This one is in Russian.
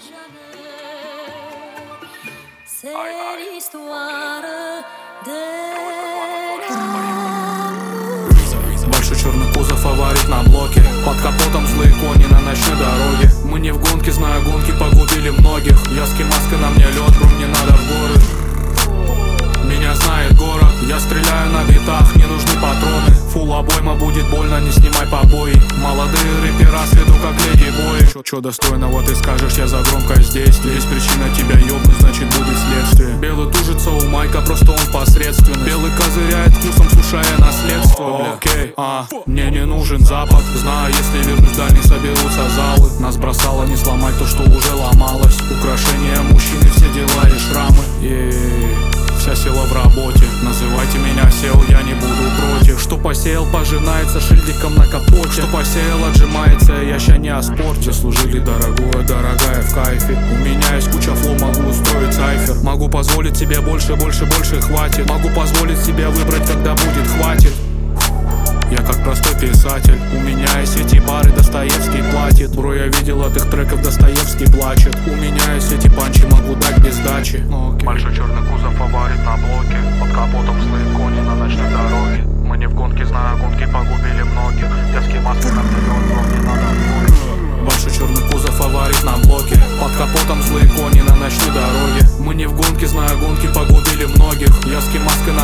C'est l'histoire Большой черный кузов, фаворит на блоке. Под капотом злые кони на ночной дороге. Мы не в гонке, знаю, гонки погубили многих. Я с маской, на мне лед, бру, мне надо в горы. Меня знает город, я стреляю на битах, не нужны патроны. Фул обойма, будет больно, не снимай побои. Молодые рэпера с виду как леди бои. Чё достойного ты скажешь, я за громкость действий. Есть причина тебя ёбнуть, значит будет следствие. Белый тужится у Майка, просто он посредственный. Белый козыряет вкусом, слушая наследство. Окей, мне не нужен запад. Знаю, если вернусь в дальний, соберутся залы. Нас бросало не сломать то, что уже ломалось. Украшения мужчины, все дела и шрамы. Вся сила в работе. Называйте меня SEO, я не буду против. Что посеял, пожинается шильдиком на капоте. Что посеял, отжимается, я ща не о спорте. Заслужили дорогое, дорогая в кайфе. У меня есть куча флоу, могу устроить сайфер. Могу позволить себе больше, больше, больше, хватит. Могу позволить себе выбрать, когда будет, хватит. Я как простой писатель. У меня есть эти бары, Достоевский платит. Бро, я видел от их треков, Достоевский плачет. У меня есть эти панчи, могу дать без дачи. Большой черный кузов, фаворит на блоке. Под капотом злые кони на ночной дороге. Мы не в гонке, знаю, гонки погубили многих. Я с маской, на мне лед, бру, мне надо в горы. Большой черный кузов, фаворит на блоке. Под капотом злые кони на ночной дороге. Мы не в гонке, знаю, гонки погубили многих. Я с маской, на